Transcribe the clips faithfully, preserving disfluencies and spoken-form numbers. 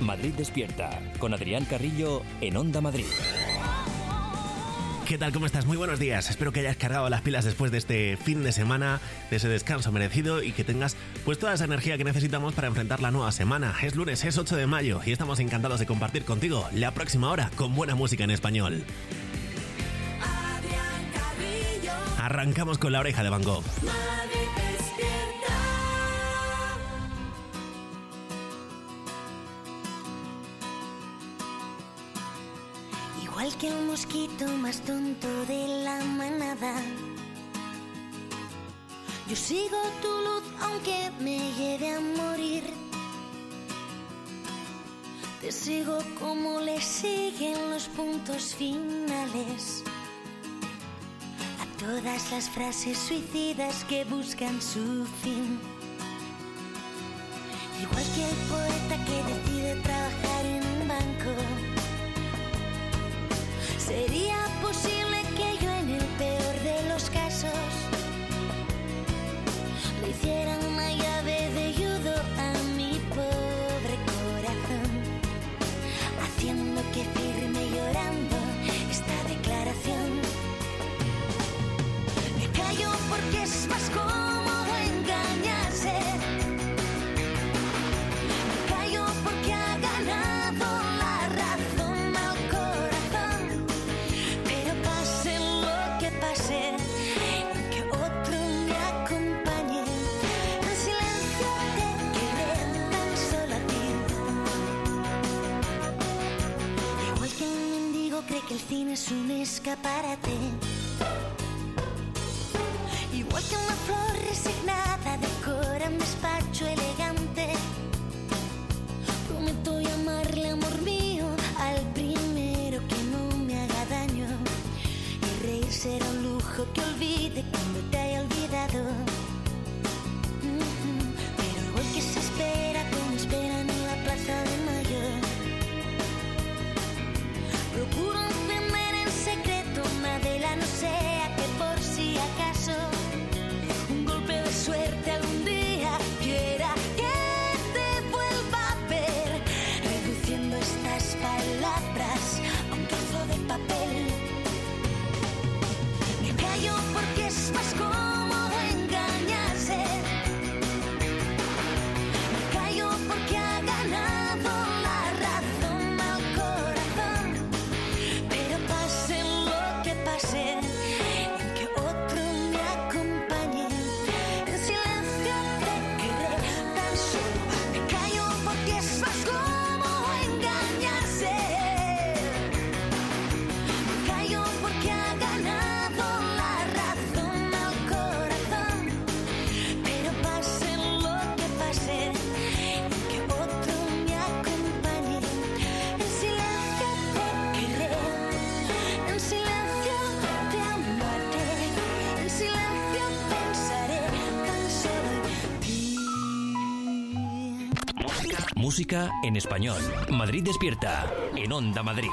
Madrid Despierta, con Adrián Carrillo en Onda Madrid. ¿Qué tal? ¿Cómo estás? Muy buenos días. Espero que hayas cargado las pilas después de este fin de semana, de ese descanso merecido y que tengas pues toda esa energía que necesitamos para enfrentar la nueva semana. Es lunes, es ocho de mayo y estamos encantados de compartir contigo la próxima hora con buena música en español. Arrancamos con La Oreja de Van Gogh. Igual que el mosquito más tonto de la manada, yo sigo tu luz aunque me lleve a morir. Te sigo como le siguen los puntos finales a todas las frases suicidas que buscan su fin. Igual que el poeta que decide trabajar en un banco, ¿sería posible que yo en el peor de los casos le hiciera una llave de judo a mi pobre corazón, haciendo que firme llorando esta declaración? Me callo porque es más cómodo engañarse. Me callo porque ha ganado la razón al corazón. Pero pase lo que pase, que otro me acompañe. En silencio te querré tan solo a ti. Igual que un mendigo cree que el cine es un escaparate, igual que una flor resignada decora un despacho elegante, prometo llamarle amor mío al primero que no me haga daño, y reír será un lujo que olvide cuando te haya olvidado. Mm-hmm. Pero igual que se espera como esperan en la Plaza de Mayo, procuro encender en secreto una vela, no sea que por si acaso un golpe de suerte algún día quiera que te vuelva a ver, reduciendo estas palabras a un trozo de papel. Me callo porque es más cómodo engañarse. Me callo porque ha ganado la razón al corazón. Pero pase lo que pase, que otro me acompañe. En silencio te querré tan solo. Me callo porque es más cómodo engañarse. Me callo porque ha ganado la razón al corazón. Pero pase lo que pase, que otro me acompañe. En silencio te querré, en silencio te amaré, en silencio pensaré tan solo en ti. Música en español. Madrid Despierta, en Onda Madrid.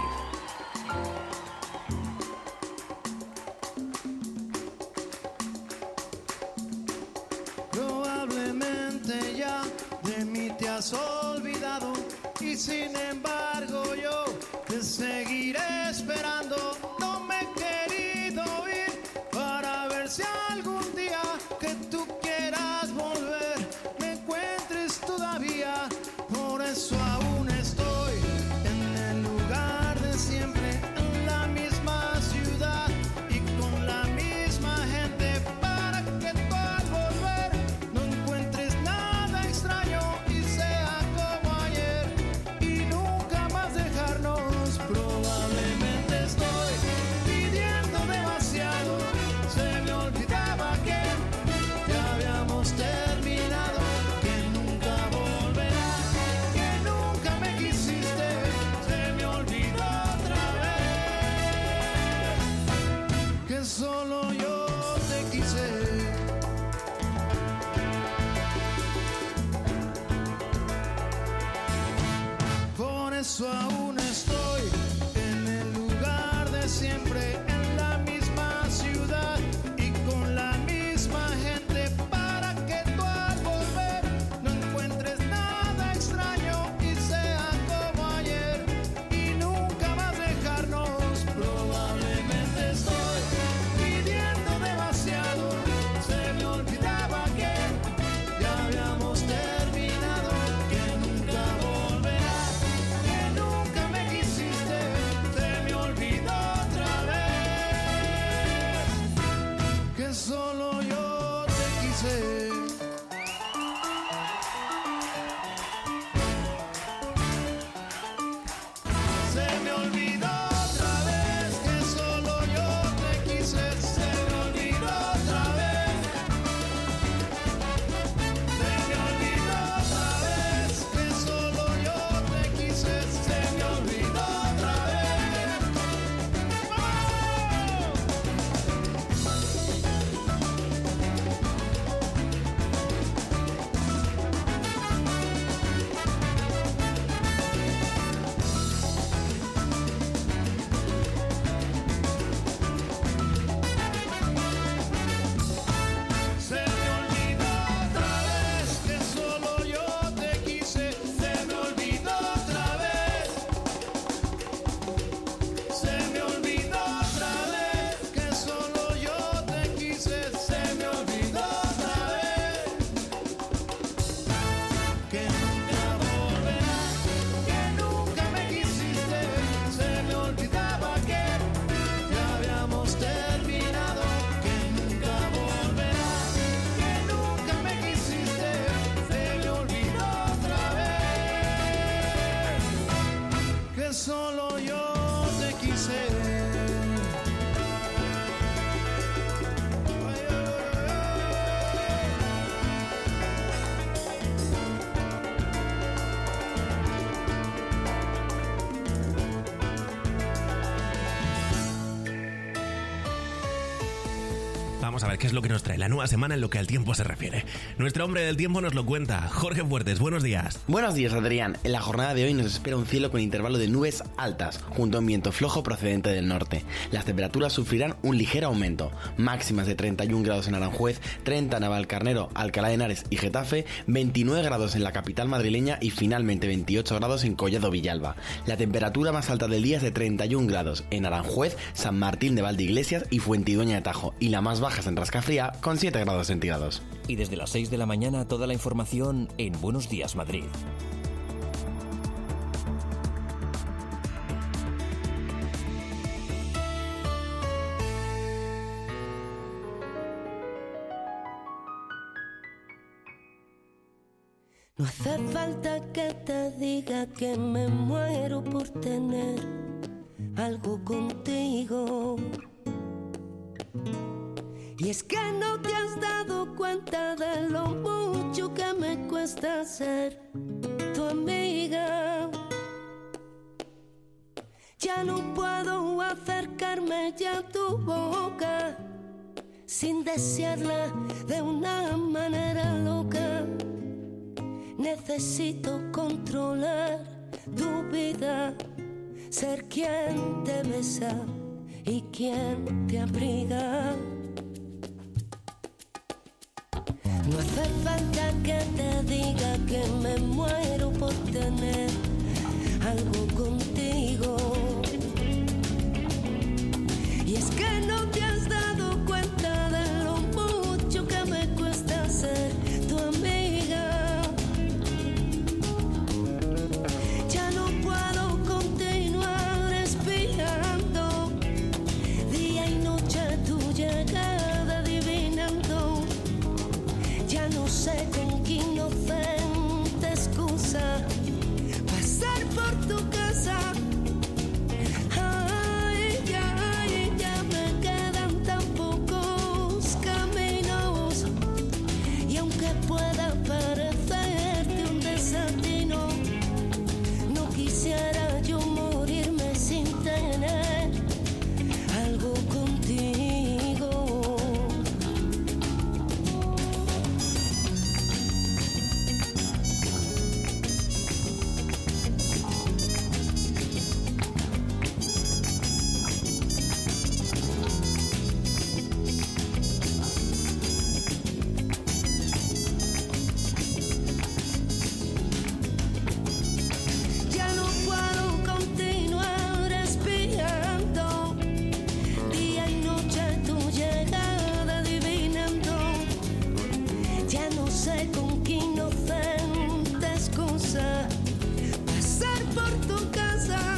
Probablemente ya de mí te has olvidado, y sin embargo yo te seguiré esperando. No me he querido ir para ver si algún día que tú quieras volver me encuentres todavía. Por eso aún estoy en el lugar de siempre, en la misma ciudad y con la misma gente, para que tú al volver no encuentres nada extraño y sea como ayer y nunca más dejarnos. Probablemente estoy pidiendo demasiado, se me olvidaba que ya habíamos terminado, que nunca volverás, que nunca me quisiste, se me olvidó otra vez, que solo yo te quise. Por eso aún estoy en el lugar de siempre, en la misma ciudad y con la misma gente, para que tú al volver no encuentres nada extraño y sea como Vamos a ver qué es lo que nos trae la nueva semana en lo que al tiempo se refiere. Nuestro hombre del tiempo nos lo cuenta. Jorge Fuertes, buenos días. Buenos días, Adrián. En la jornada de hoy nos espera un cielo con intervalo de nubes altas, junto a un viento flojo procedente del norte. Las temperaturas sufrirán un ligero aumento. Máximas de treinta y un grados en Aranjuez, treinta en Navalcarnero, Alcalá de Henares y Getafe, veintinueve grados en la capital madrileña y finalmente veintiocho grados en Collado Villalba. La temperatura más alta del día es de treinta y un grados en Aranjuez, San Martín de Valdeiglesias y Fuentidueña de Tajo, y la más baja es en Rascafría con siete grados centígrados. Y desde las seis de la mañana toda la información en Buenos Días Madrid. No hace falta que te diga que me muero por tener algo contigo. Y es que no te has dado cuenta de lo mucho que me cuesta ser tu amiga. Ya no puedo acercarme ya a tu boca sin desearla de una manera loca. Necesito controlar tu vida, ser quien te besa y quien te abriga. No hace falta que te diga que me muero por tener algo contigo. Y es que no te has dado cuenta de lo mucho que me cuesta ser tu amiga. Ya no puedo continuar espiando día y noche tu llegada adivinando. Ya no sé con qué inocente excusa pasar por tu casa. Ay, ya, ay, ya me quedan tan pocos caminos. Y aunque pueda parecerte un desatino, no quisiera yo morirme sin tener algo contigo. Ya no puedo continuar espiando día y noche tu llegada adivinando. Ya no sé con qué inocente excusa pasar por tu casa.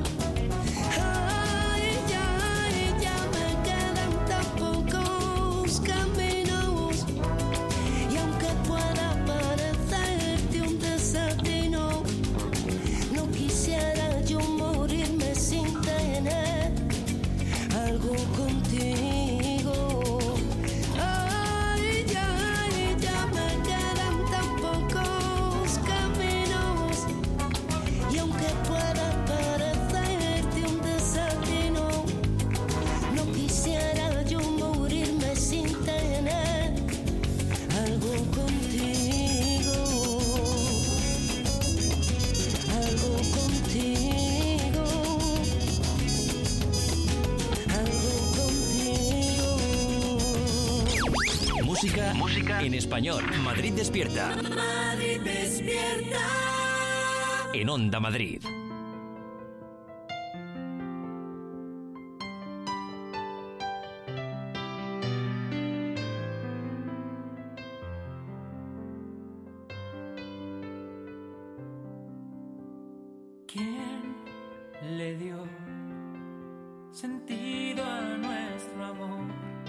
Ay, ya, ay, ya me quedan tan pocos caminos. Y aunque pueda parecerte un desatino, no quisiera yo morirme sin tener algo contigo. Ay, ya, ay, ya me quedan tan pocos caminos. Y aunque pueda parecerte un desatino, no quisiera yo morirme sin tener algo contigo. Algo contigo. Algo contigo. Música, música en español. Madrid despierta. Madrid despierta. En Onda Madrid. ¿Quién le dio sentido a nuestro amor?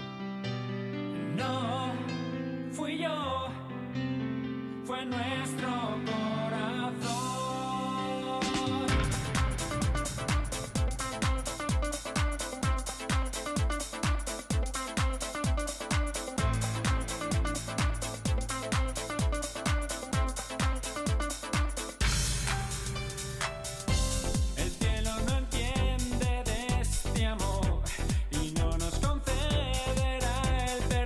No fui yo, fue nuestro corazón. El cielo no entiende de este amor y no nos concederá el perdón.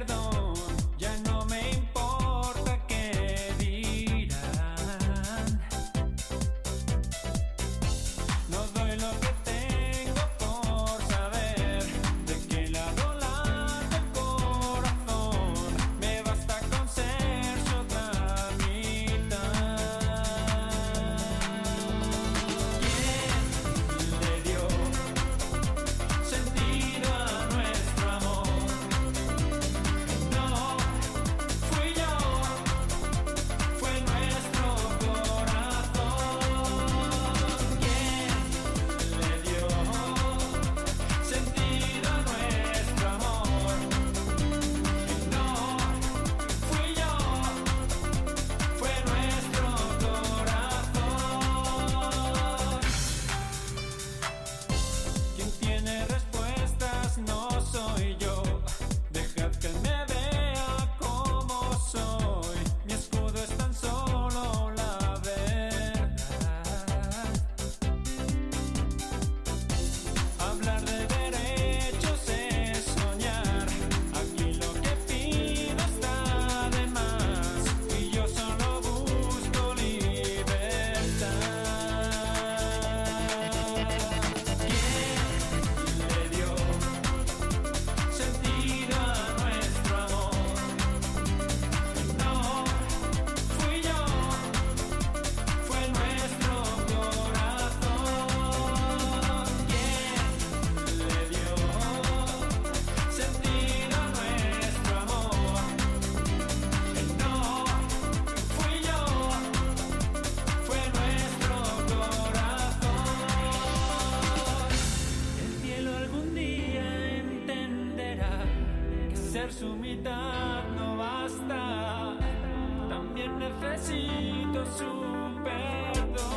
su mitad no basta. También necesito su perdón.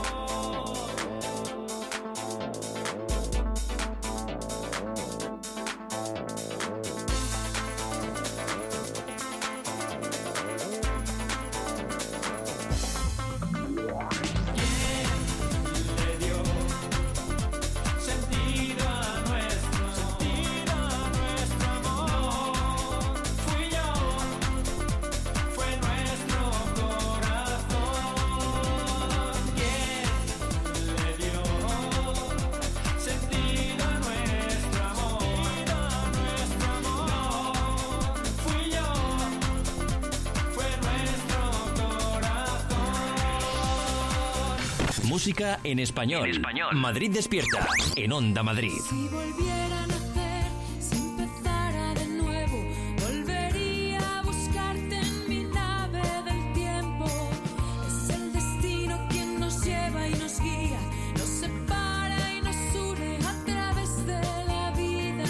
Música en español. En español. Madrid despierta. En Onda Madrid. Si volviera a nacer, si empezara de nuevo, volvería a buscarte en mi nave del tiempo. Es el destino quien nos lleva y nos guía, nos separa y nos une a través de la vida.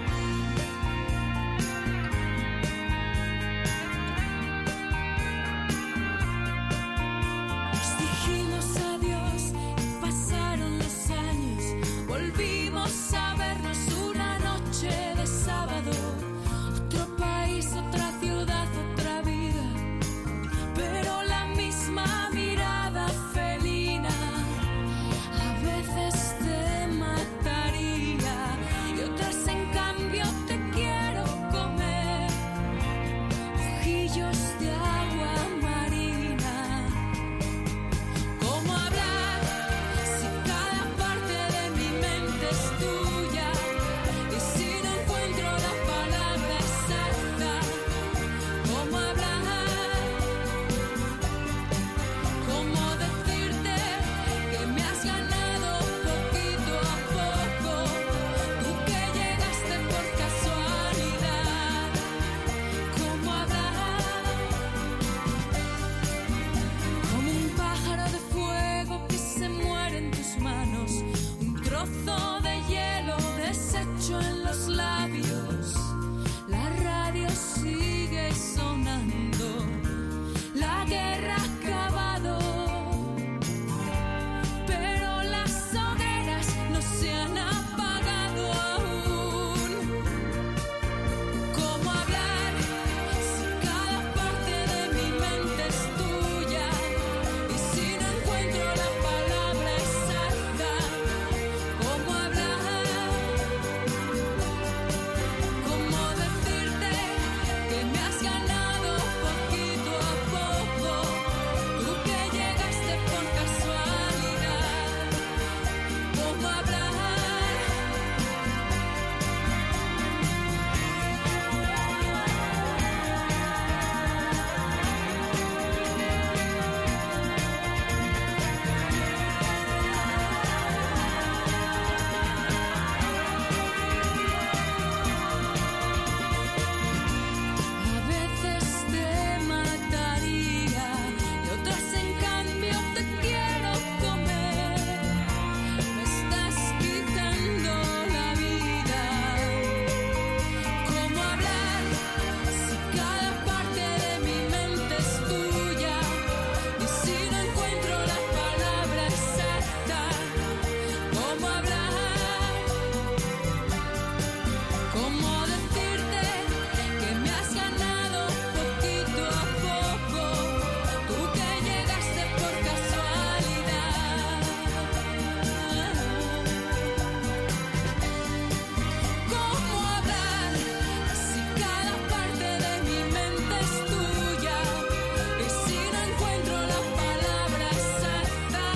Nos dijimos adiós y pasaron los años, volvimos a vernos una noche de sábado. Otro país, otra ciudad, otra vida, pero la misma mirada felina. A veces te mataría y otras en cambio te quiero comer. Ojillos de agua marina. ¿Cómo hablar si cada parte de mi mente es tuya? Y si no encuentro la palabra exacta, ¿cómo hablar? ¿Cómo decirte que me has ganado poquito a poco? Tú que llegaste por casualidad. ¿Cómo hablar? Como un pájaro de fuego que se muere en tus manos, un trozo de hielo deshecho en los labios. La radio sigue sonando, la guerra ha acabado, pero las hogueras no se han apagado aún. ¿Cómo hablar si cada parte de mi mente es tuya? Y si no encuentro la palabra exacta, ¿cómo hablar? ¿Cómo decirte que me has ganado poquito a poco? Tú que llegaste por casualidad. ¿Cómo hablar? A veces te mataría y otras en cambio te quiero comer. Me estás quitando la vida. ¿Cómo hablar si cada parte de mi mente es tuya? Y si no encuentro la palabra exacta, ¿cómo hablar? ¿Cómo decirte que me has ganado poquito a poco? Tú que llegaste por casualidad. ¿Cómo hablar si cada parte de mi mente es tuya? Y si no encuentro la palabra exacta,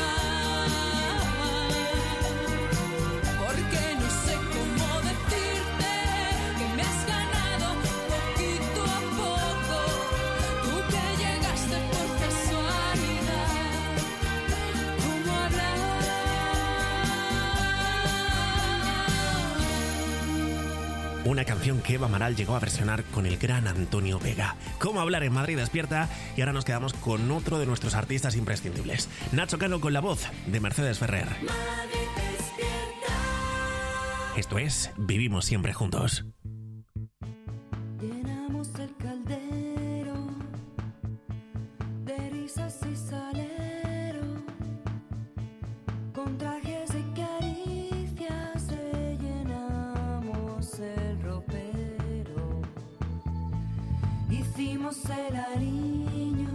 porque no sé cómo decirte que me has ganado poquito a poco. Tú que llegaste por casualidad. ¿Cómo hablar? Una canción que Eva Amaral llegó a versionar con el gran Antonio Vega. ¿Cómo hablar en Madrid despierta? Y ahora nos quedamos con otro de nuestros artistas imprescindibles, Nacho Cano, con la voz de Mercedes Ferrer. Madrid despierta. Esto es Vivimos siempre juntos. Llena y salero, con trajes de caricias rellenamos el ropero. Hicimos el aliño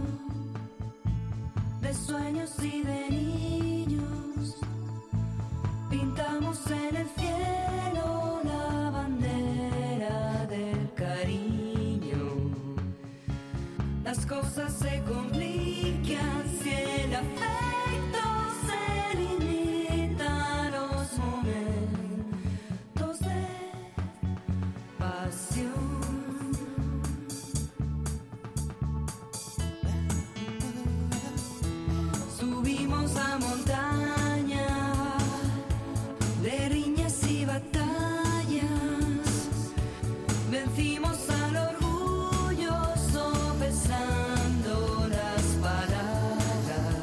de sueños y de niños. Pintamos en el cielo la bandera del cariño. Las cosas se complican si el afecto se limita a los momentos de pasión. Subimos a montaña de riñas y batallas, vencimos al orgullo sopesando las palabras,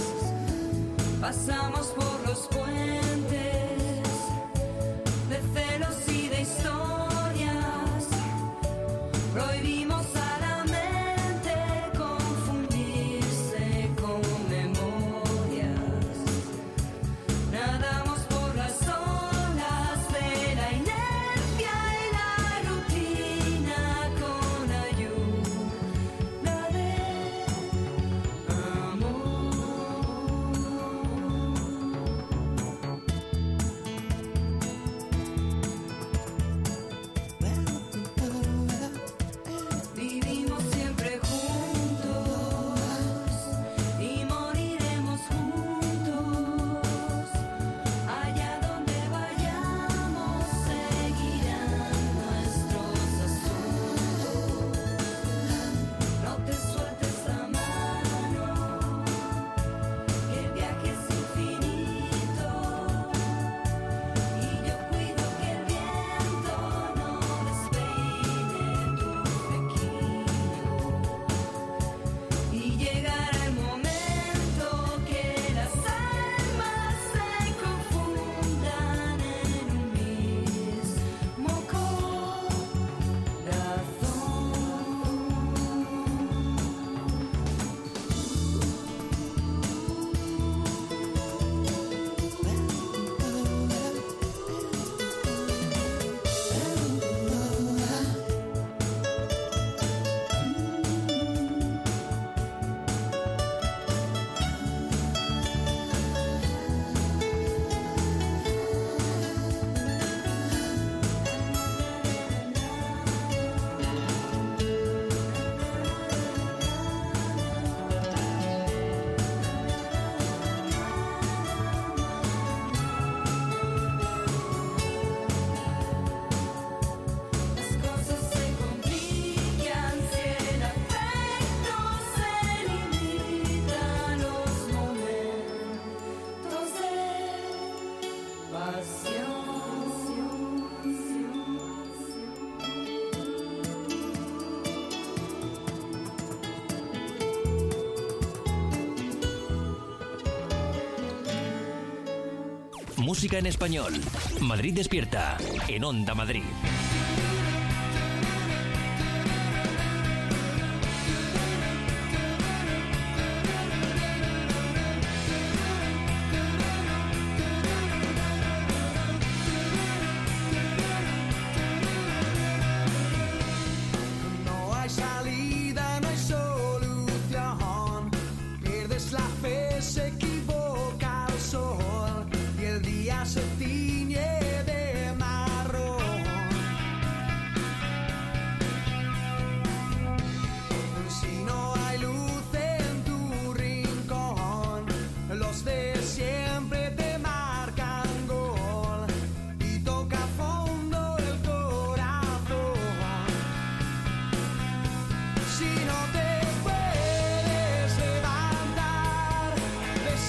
pasamos por los puentes de celos y de historias, prohibimos a la mente confundirse con memorias, nadamos por las olas de la inercia y la rutina con ayuda de amor. Vivimos siempre juntos y moriremos juntos. Allá donde vayamos seguirán nuestros asuntos. No te sueltes la mano, que el viaje es infinito. Y yo cuido que el viento no despeine tu flequillo. Y llegará el momento que las almas se confundan en un mismo Las cosas se complican si el afecto se limita a los momentos de pasión. Música en español. Madrid despierta. En Onda Madrid. No hay salida, no hay solución. Pierdes la fe, se equivoca el sol y el día se tiñe de marrón. Si no hay luz en tu rincón, los de siempre te marcan gol y toca fondo el corazón. Si no te puedes levantar,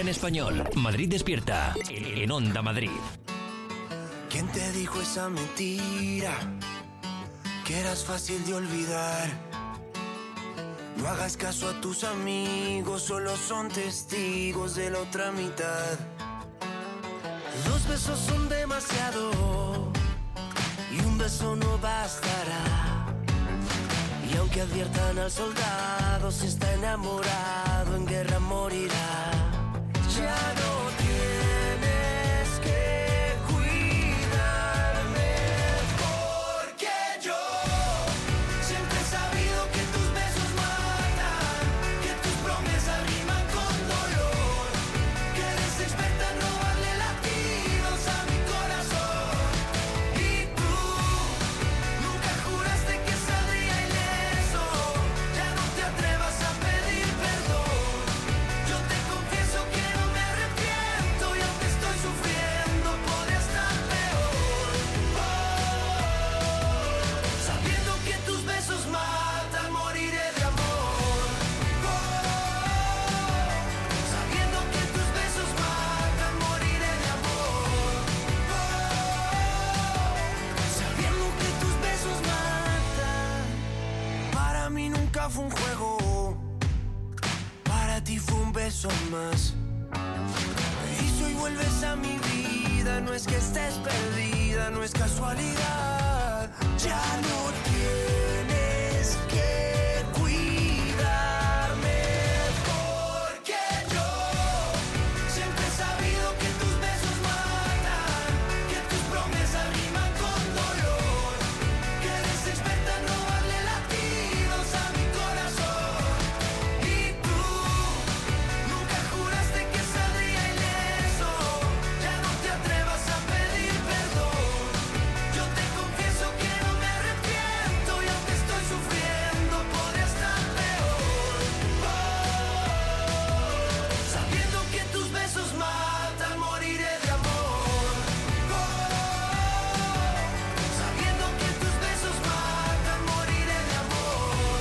en español. Madrid Despierta, en Onda Madrid. ¿Quién te dijo esa mentira? Que eras fácil de olvidar. No hagas caso a tus amigos, solo son testigos de la otra mitad. Dos besos son demasiado y un beso no bastará. Y aunque adviertan al soldado, si está enamorado en guerra morirá. Ya no tienes que cuidarme, porque yo siempre he sabido que tus besos matan, que tus promesas riman con dolor, que eres experta en robarle latidos a mi corazón. Y tú nunca juraste que saldría ileso, ya no te atrevas a pedir perdón. Yo te confieso que no me arrepiento y aunque estoy sufriendo podría estar peor. Oh, sabiendo que tus besos matan, moriré de amor. Oh, sabiendo que tus besos matan, moriré de amor. Oh, sabiendo que tus besos matan. Para mí nunca fue un juego, para ti fue un beso más. Y si hoy vuelves a mi vida, no es que estés perdida, no es casualidad. Ya no tienes que cuidarme, porque yo siempre he sabido que tus besos matan, que tus promesas riman con dolor, que eres experta en robarle latidos a mi corazón. Y tú nunca juraste que saldría ileso, ya no te atrevas a pedir perdón. Yo te confieso que no me arrepiento y aunque estoy sufriendo podría estar peor. Oh, sabiendo que tus besos matan, moriré de amor. Oh, sabiendo que tus besos matan, moriré de amor.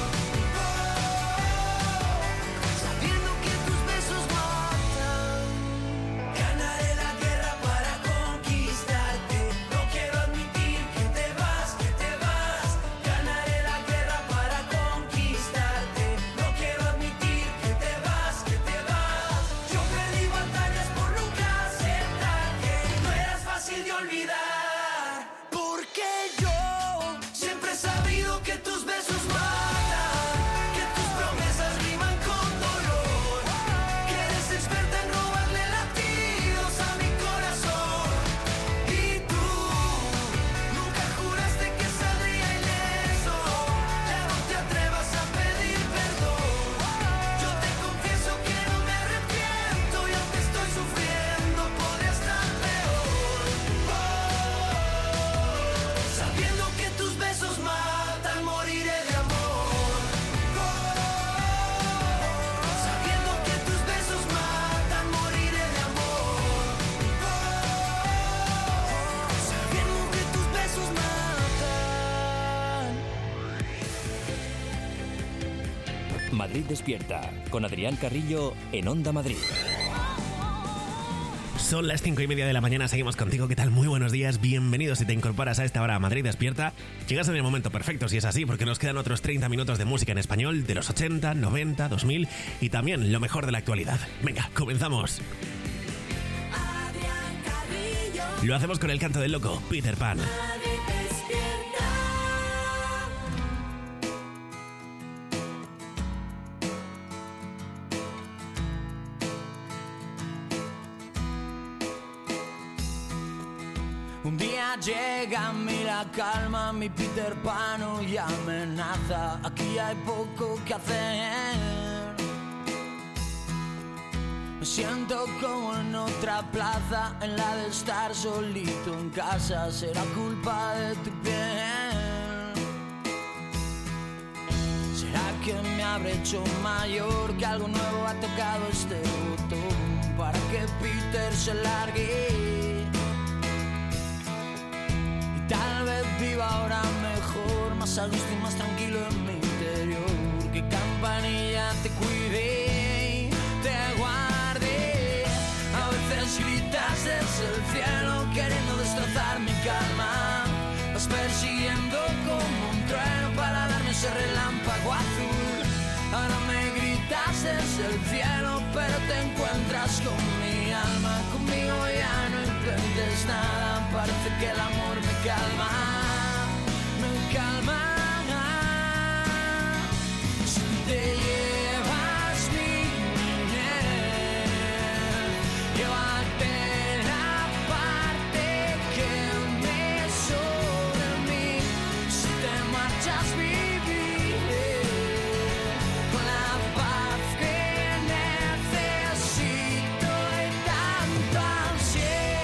Oh, sabiendo que tus besos matan. Ganaré la guerra para conquistarte. No quiero admitir que te vas, que te vas. Ganaré la guerra para conquistarte. No quiero admitir que te vas, que te vas. Yo perdí batallas por nunca aceptar que no eras fácil de olvidar. Porque yo siempre he sabido que tus besos matan, que tus promesas riman con dolor, que eres experta en robarle latidos a mi corazón. Y tú nunca juraste que saldría ileso, ya no te atrevas a pedir perdón. Yo te confieso que no me arrepiento y aunque estoy sufriendo podría estar peor. Oh, sabiendo que tus besos matan, moriré de amor. Oh, sabiendo que tus besos matan, moriré de amor. Oh, sabiendo que tus besos matan. Madrid Despierta, con Adrián Carrillo, en Onda Madrid. Son las cinco y media de la mañana, seguimos contigo. ¿Qué tal? Muy buenos días, bienvenidos si te incorporas a esta hora a Madrid Despierta. Llegas en el momento perfecto si es así, porque nos quedan otros treinta minutos de música en español de los ochenta, noventa, dos mil y también lo mejor de la actualidad. Venga, comenzamos. Adrián Carrillo, Lo hacemos con el canto del loco, Peter Pan. Madrid Despierta. Un día llega a mí la calma, mi Peter Pan y amenaza. Aquí hay poco que hacer. Me siento como en otra plaza, en la de estar solito en casa. Será culpa de tu piel. ¿Será que me habré hecho mayor, que algo nuevo ha tocado este botón para que Peter se largue? Tal vez viva ahora mejor, más a gusto y más tranquilo en mi interior. Que Campanilla te cuide y te guarde. desde el cielo queriendo destrozar mi calma. Vas persiguiendo como un trueno para darme ese relámpago azul. Ahora me gritas desde el cielo, pero te encuentras con mi alma. Conmigo ya no intentes nada, parece que el amor me calma, me calma. Si te llevas mi niñez, llévate la parte que me sobra a mí. Si te marchas, viviré con la paz que necesito y tanto ansié.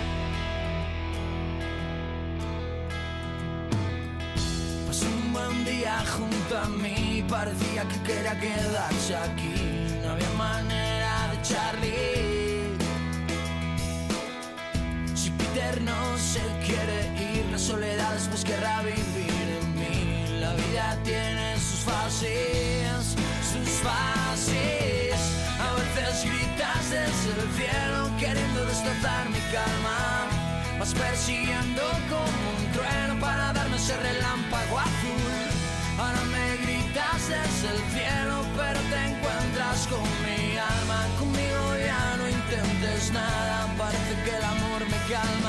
Pasé un buen día junto a mí, parecía que quería quedarse aquí, no había manera de echarle. Si Peter no se quiere ir, la soledad después querrá vivir en mí. La vida tiene sus fases, sus fases. A veces gritas desde el cielo queriendo destrozar mi calma. Vas persiguiendo como un trueno para darme ese relámpago azul. Ahora me gritas desde el cielo, pero te encuentras con mi alma. Conmigo ya no intentes nada, parece que el amor me calma.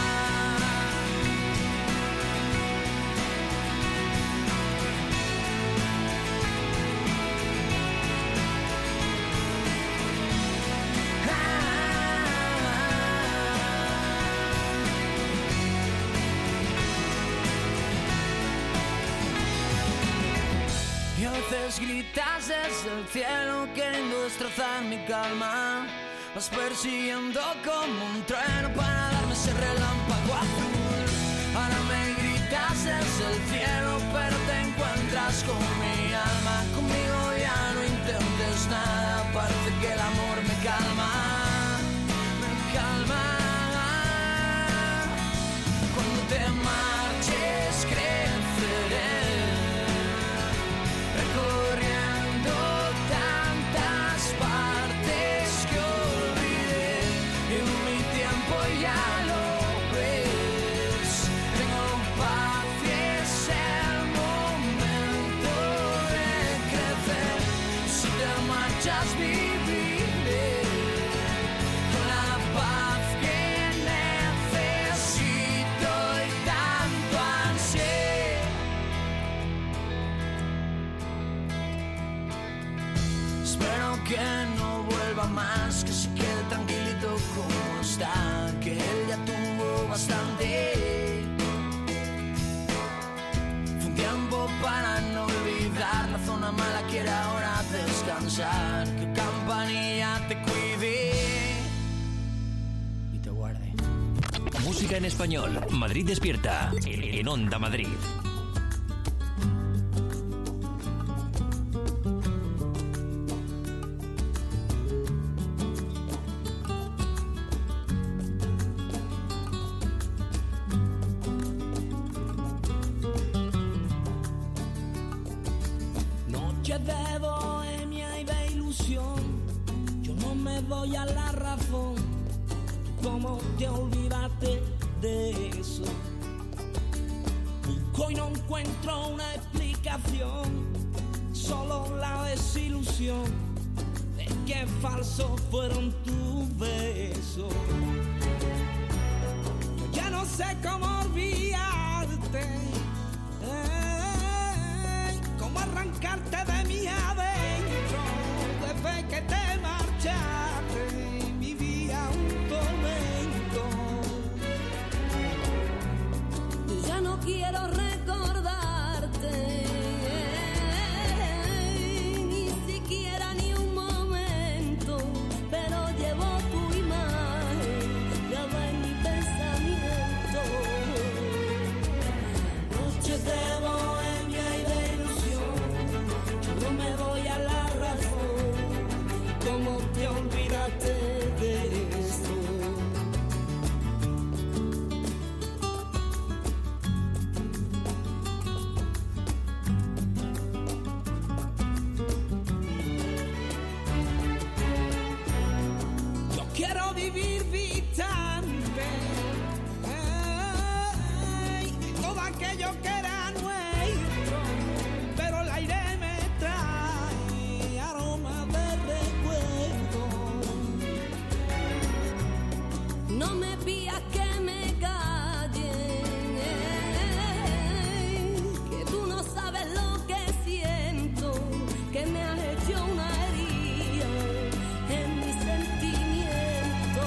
Y a veces gritas desde el cielo queriendo destrozar mi calma. Vas persiguiendo como un trueno para darme ese relámpago azul. Ahora me gritas desde el cielo, pero te encuentras con mi alma. Conmigo ya no intentes nada, parece que el amor me calma, me calma. Cuando te marches creceré, recorriendo tantas partes que olvidé. En mi tiempo ya lo ves, tengo paz y es el momento de crecer. Si te marchas viviré con la paz que necesito y tanto ansié. Espero que no vuelva más, que se quede tranquilito como está, que él ya tuvo bastante. Fue un tiempo para no olvidar, la zona mala quiere ahora descansar. Que Campanilla te cuide y te guarde. Música en español. Madrid Despierta. En Onda Madrid. Noche de bohemia y de ilusión, yo no me doy a la razón. ¿Cómo te olvidaste de eso? Busco y no encuentro una explicación, solo la desilusión de que falsos fueron tus besos. Yo ya no sé cómo olvidarte, eh, cómo arrancarte de mi adentro. Desde que te marchaste vivía un tormento. Ya no quiero recordarte, ni siquiera ni un momento, pero llevo tu imagen grabada en mi pensamiento. Noches de bohemia y de ilusión, yo no me doy a la razón. ¿Cómo te olvidaste de eso? aquello que era nuestro, pero el aire me trae aroma de recuerdo. No me pidas que me calle, que tú no sabes lo que siento, que me has hecho una herida en mi sentimiento.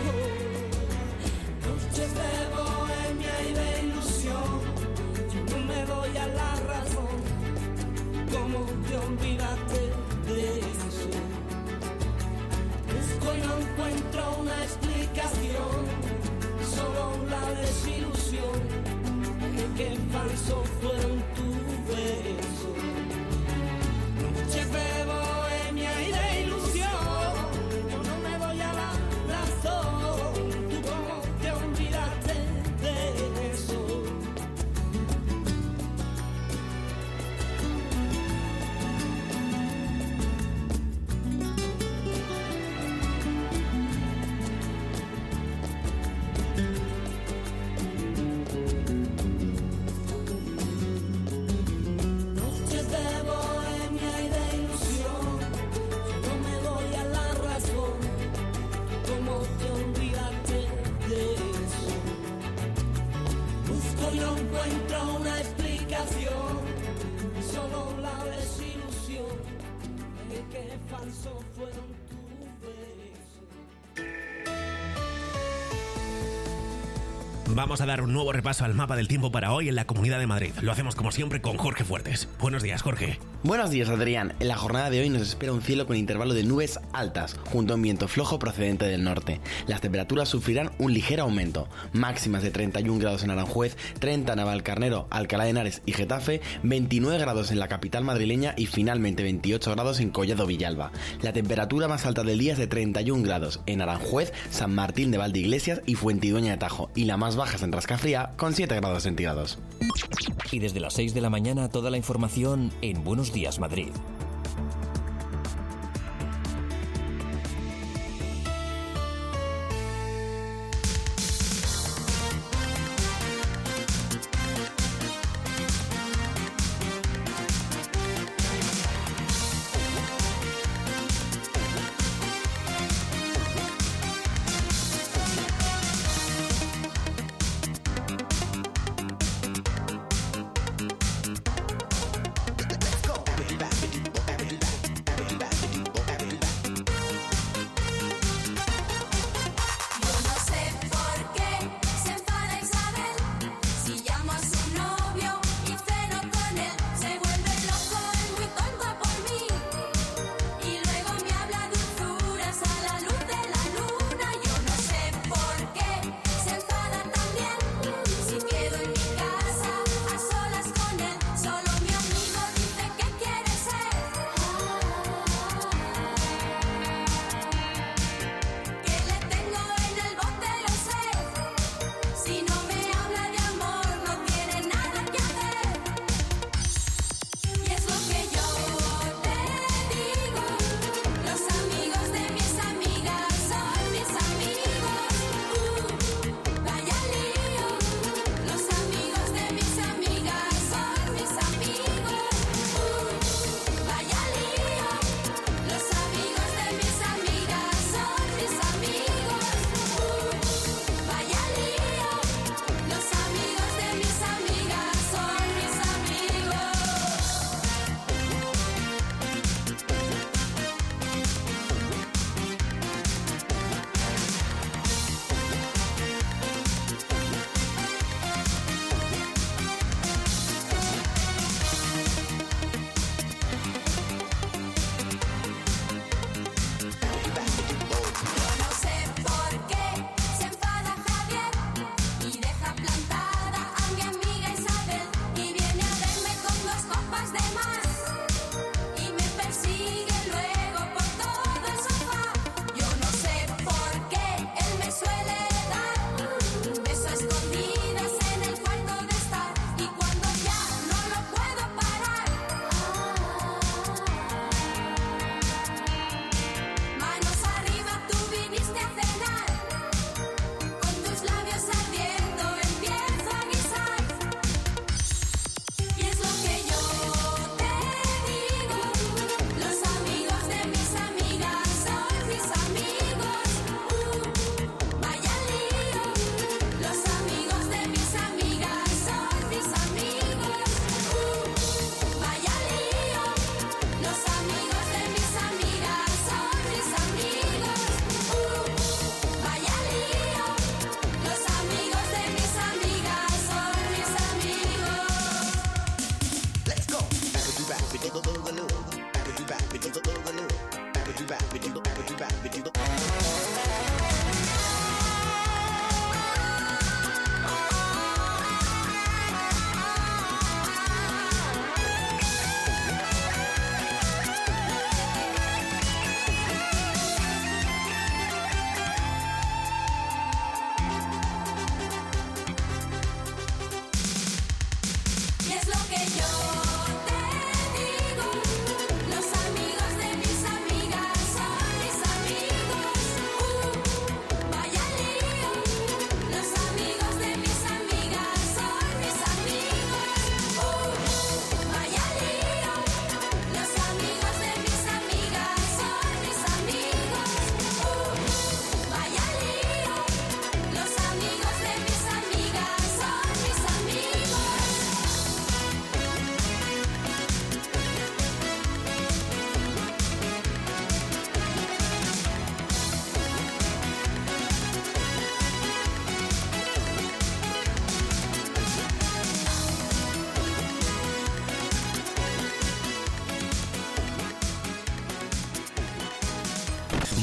Noches de bohemia y de ilusión, yo no me doy a la razón, cómo te olvidaste de eso. Busco y no encuentro una explicación, solo la desilusión de que falso fueron tus besos. Noches de bohemia y de ilusión, yo no me doy a la razón, tú cómo te olvidaste de eso. Noches de bohemia y de ilusión, yo no me doy a la razón, cómo te olvidaste de eso. Busco y no encuentro una explicación, solo la desilusión de que falso fueron tus besos. Vamos a dar un nuevo repaso al mapa del tiempo para hoy en la Comunidad de Madrid. Lo hacemos como siempre con Jorge Fuertes. Buenos días, Jorge. Buenos días, Adrián. En la jornada de hoy nos espera un cielo con intervalo de nubes altas, junto a un viento flojo procedente del norte. Las temperaturas sufrirán un ligero aumento, máximas de treinta y un grados en Aranjuez, treinta en Navalcarnero, Alcalá de Henares y Getafe, veintinueve grados en la capital madrileña y finalmente veintiocho grados en Collado Villalba. La temperatura más alta del día es de treinta y un grados en Aranjuez, San Martín de Valdeiglesias y Fuentidueña de Tajo, y la más baja es en Rascafría con siete grados centígrados. Y desde las seis de la mañana toda la información en Buenos Días Madrid. Let's go, baby, baby.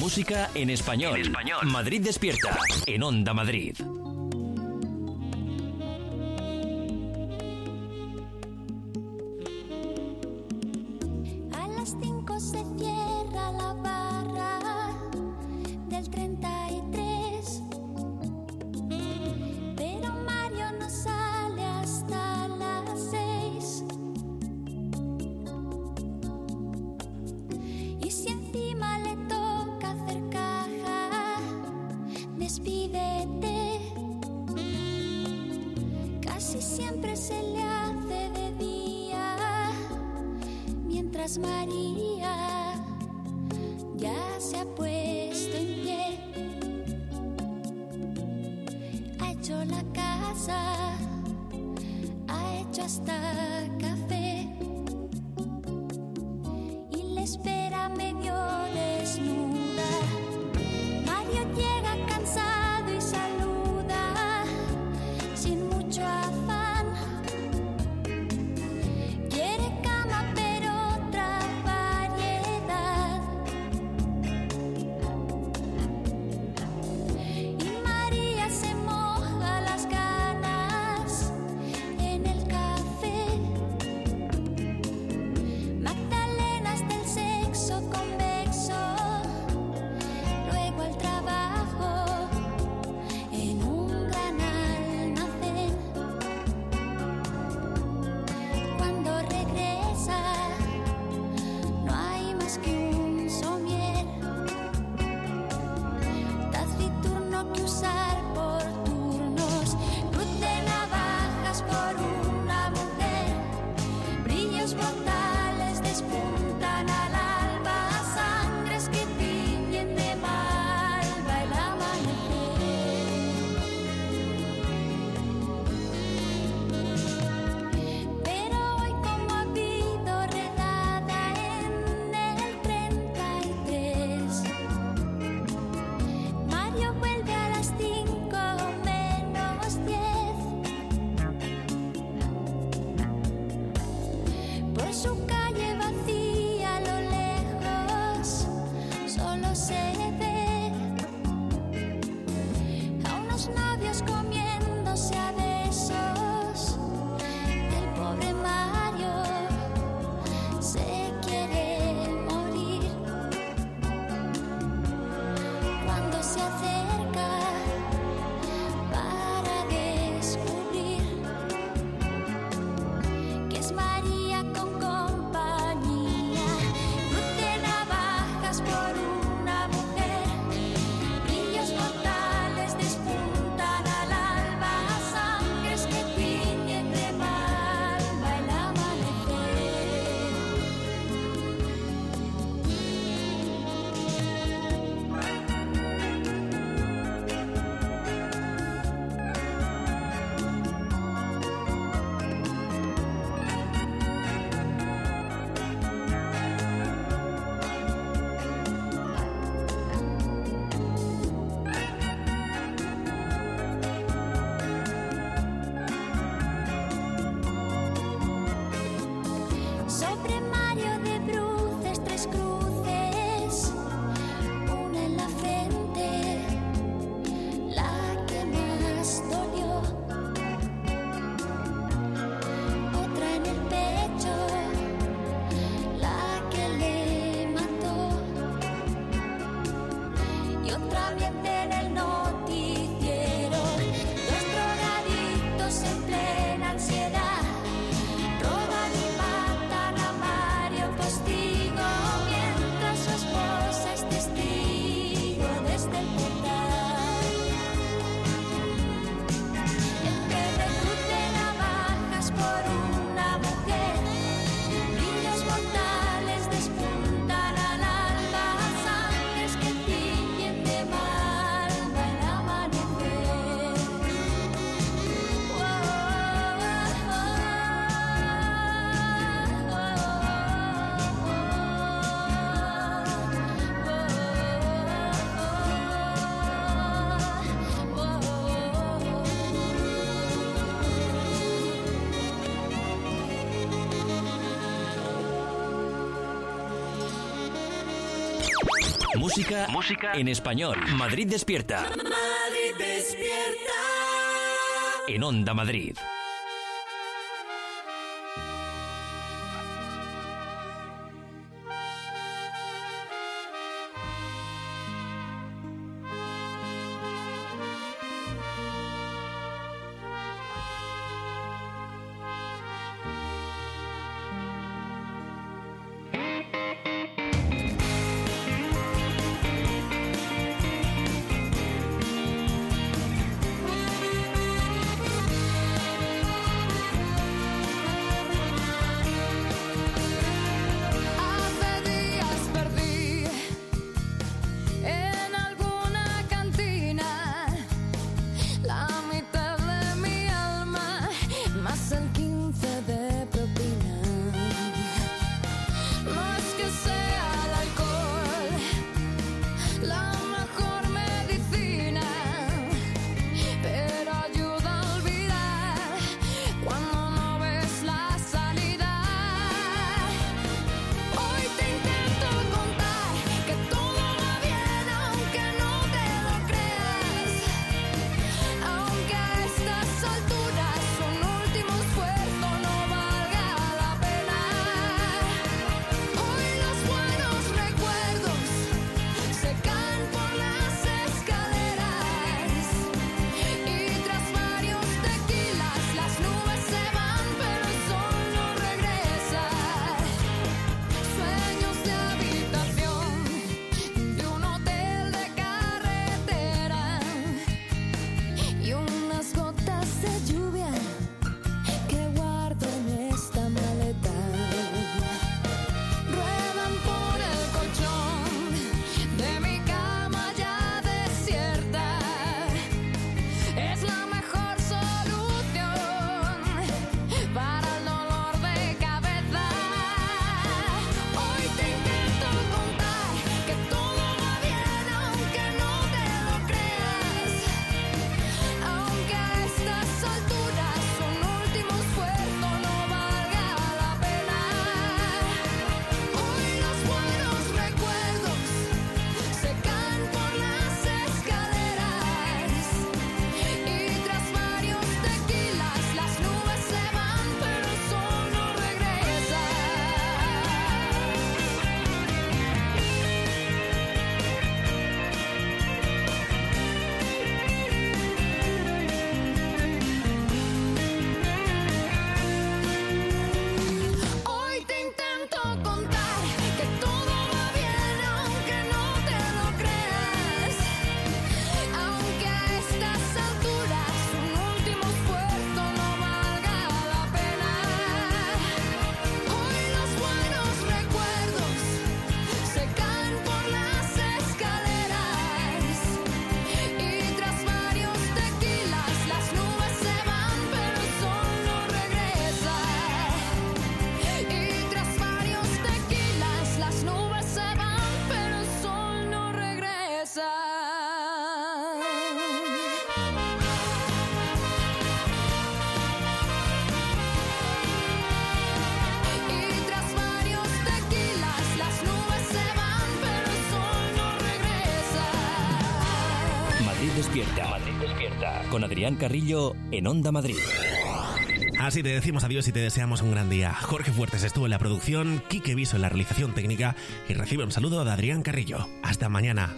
Música en español. En español. Madrid Despierta, en Onda Madrid. A las cinco se cierra la barra del treinta y tres, pero Mario no sale hasta las seis. Y si encima le toca hacer caja, despídete. Casi siempre se le hace de día, mientras María ya se ha puesto en pie. Ha hecho la casa, ha hecho hasta café y le espera medio desnuda. Mario llega cansado y saluda sin mucho afán. Quiere cama pero otra variedad. Y María se moja las ganas en el café. Magdalenas del sexo convexo, luego al trabajo en un gran almacén. Cuando regresa no hay más que un somier taciturno que usar por turnos. Cruz de navajas por una mujer, brillos mortales despuntan al alba, sangres que tiñen de malva el amanecer. Pero hoy, como ha habido redada en el treinta y tres, Mario vuelve a las cinco menos diez. Por su calle vacía a lo lejos solo se ve a unos novios comiéndose a besos. El pobre Mario se quiere morir. Cuando se acerca para descubrir que es María con compañía, Música, música en español. Madrid despierta. Madrid despierta. En Onda Madrid. despierta. Madrid despierta. Con Adrián Carrillo en Onda Madrid. Así te decimos adiós y te deseamos un gran día. Jorge Fuertes estuvo en la producción, Quique Viso en la realización técnica y recibe un saludo de Adrián Carrillo. Hasta mañana.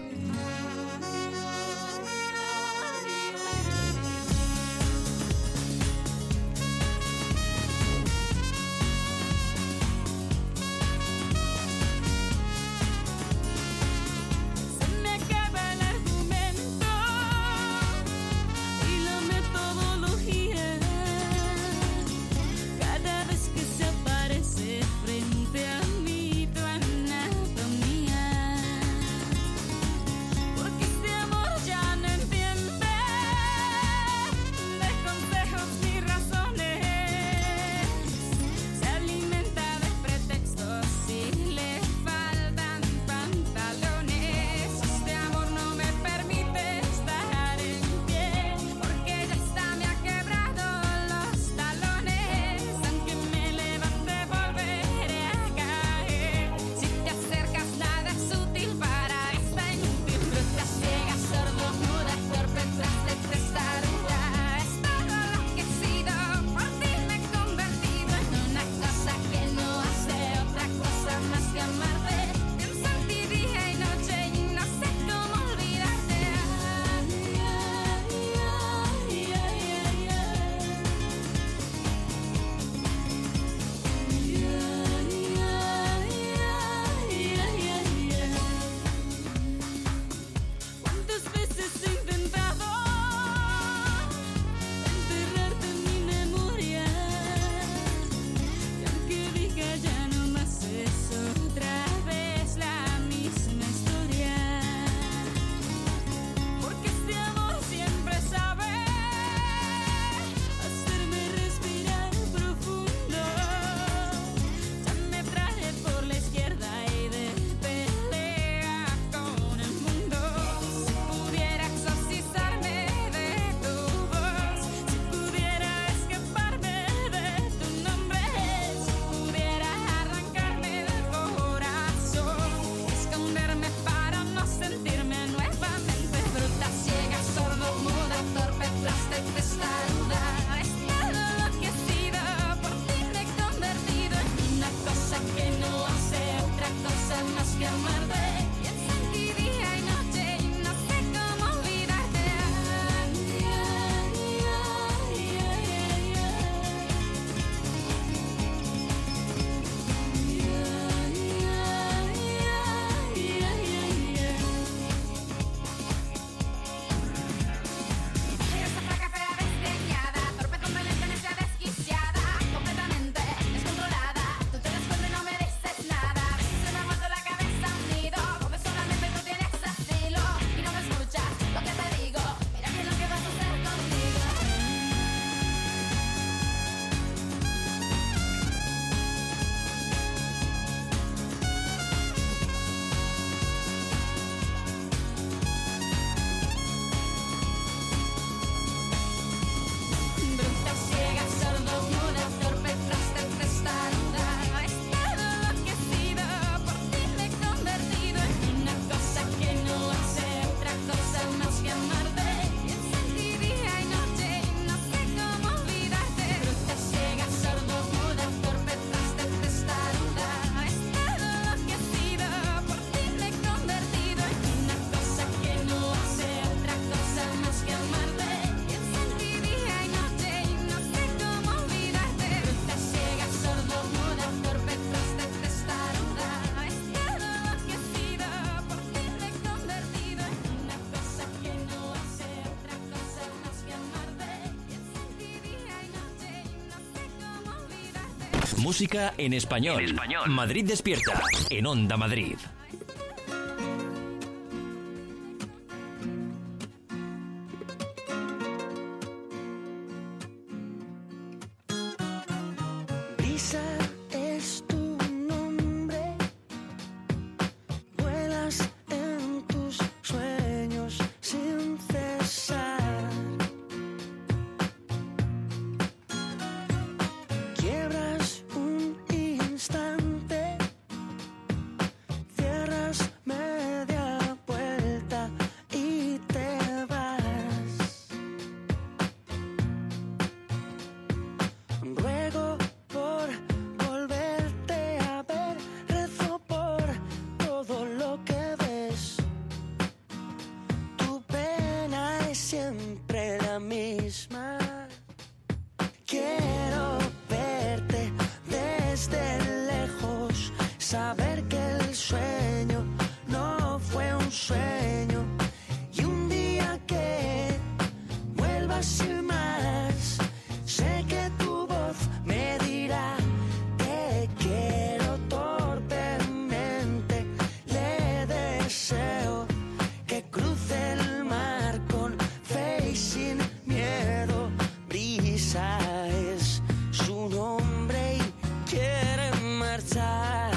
Música en español. En español. Madrid Despierta, en Onda Madrid. Brisa es tu nombre, vuelas en tus sueños sin cesar. Quiebras un instante, cierras media vuelta y te vas. Ruego por volverte a ver, rezo por todo lo que ves. Tu pena es siempre la misma. Quiero verte desde lejos, saber que el sueño no fue un sueño. Y un día que vuelvas sin más, sé que tu voz me dirá te quiero torpemente. Le deseo que cruce el mar con fe y sin miedo. Brisa es su nombre y quiere marchar.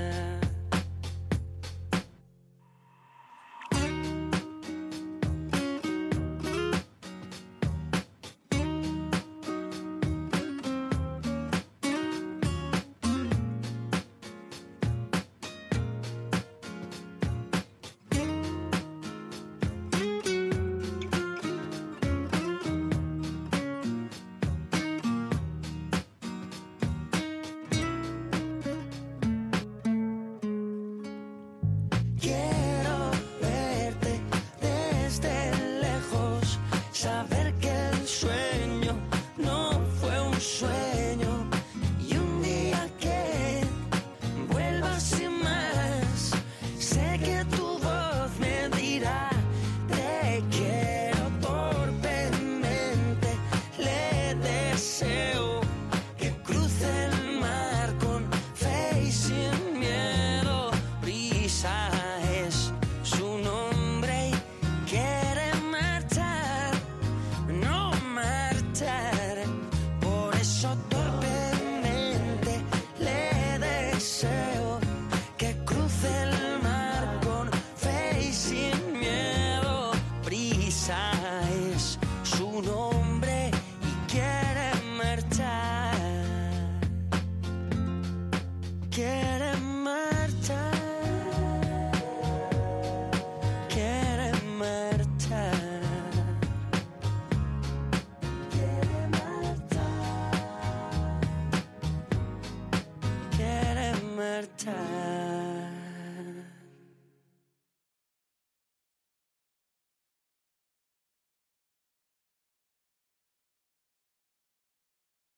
Quiero verte desde lejos, saber que el sueño no fue un sueño. Y un día que vuelvas sin más, sé que tu voz me dirá te quiero torpemente. Le deseo que cruce el mar con fe y sin miedo. Brisa es su nombre y quiere marchar, no marchar. Por eso torpemente le deseo que cruce el mar con fe y sin miedo. Brisa es su nombre y quiere marchar. Quiere marchar. Quiere marchar. Quiere marchar. Quiere marchar.